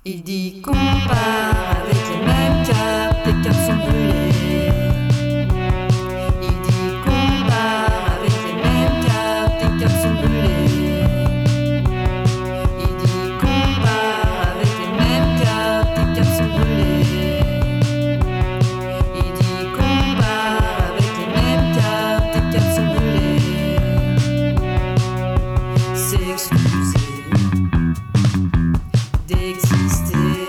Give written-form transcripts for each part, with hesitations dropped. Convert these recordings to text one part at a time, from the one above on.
Il dit qu'on part avec les mêmes capes, tes capes sont brûlées. Il dit qu'on part avec les mêmes capes, tes capes sont brûlées. Il dit qu'on part avec les mêmes capes, tes capes sont brûlées. Il dit qu'on part avec les mêmes capes, tes capes sont brûlées. S'excuser d'exister,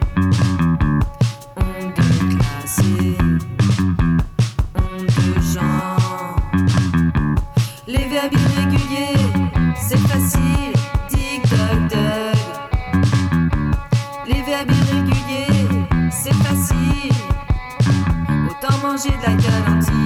honte de classer, honte de genre. Les verbes irréguliers, c'est facile, dig dug dug. Les verbes irréguliers, c'est facile, autant manger de la galantie.